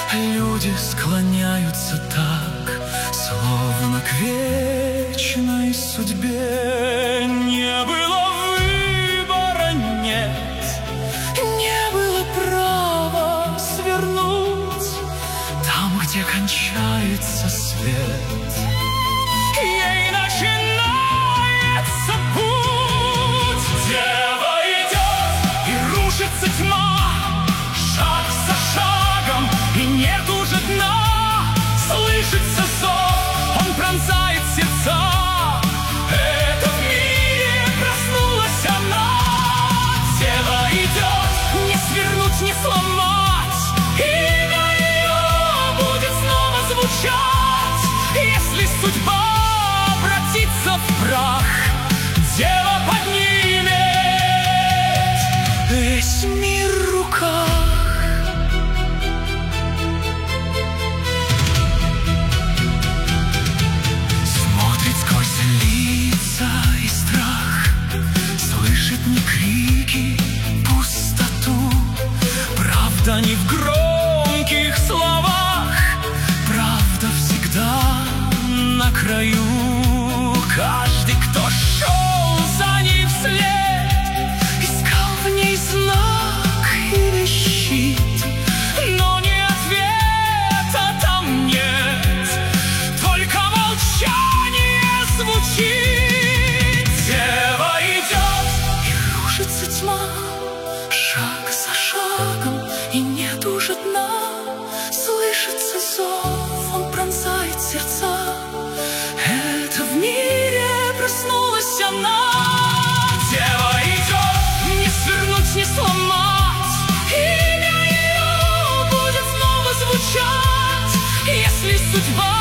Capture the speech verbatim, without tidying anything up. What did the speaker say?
Люди склоняются так, словно к вечной судьбе. Не было выбора, нет, не было права свернуть там, где кончается свет, ей начинается путь. Дева идет, и рушится тьма, шаг за шагом, и нет уже дна. Слышится зов, он пронзает сердца. Это в мире проснулась она. Дева идет, не свернуть, не сломать. Имя ее будет снова звучать. Если судьба обратится в прах, дева поднимет весь мир в руках. И страх, слышит не крики, пустоту. Правда не в громких словах, правда всегда на краю. Каждый, кто шел за ней вслед, искал в ней знак или щит, но ни ответа там нет, только молчание звучит. Тьма, шаг за шагом, и нет уже дна. Слышится зов, он пронзает сердца. Это в мире проснулась она. Дева идет, не свернуть, не сломать. Имя ее будет снова звучать. Если судьба